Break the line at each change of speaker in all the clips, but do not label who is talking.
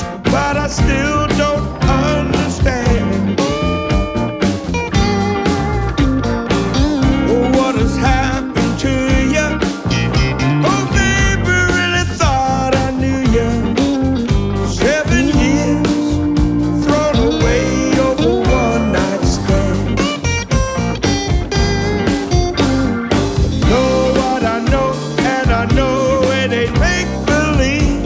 but I still don't understand what has happened to you. Oh, baby, really thought I knew you. 7 years thrown away over one night stand. Know what I know, and I know it ain't make believe.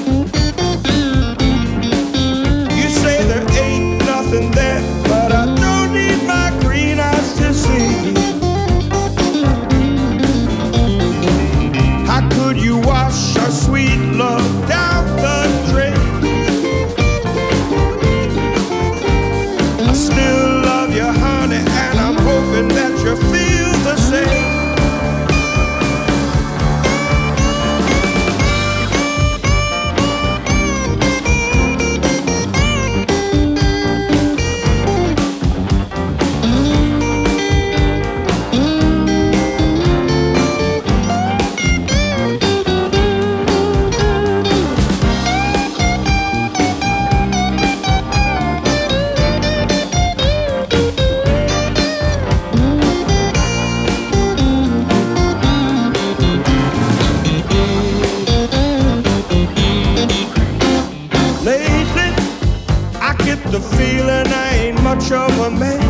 You say there ain't nothing there, but I don't need my green eyes to see. How could you wash our sweet love down the drain? I still love you, honey, and I'm hoping that you feel the same. Lately, I get the feeling I ain't much of a man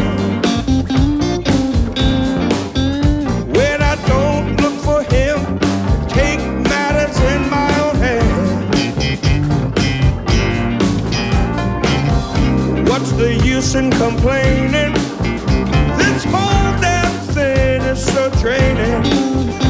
when I don't look for him, take matters in my own hand. What's the use in complaining? This whole damn thing is so draining.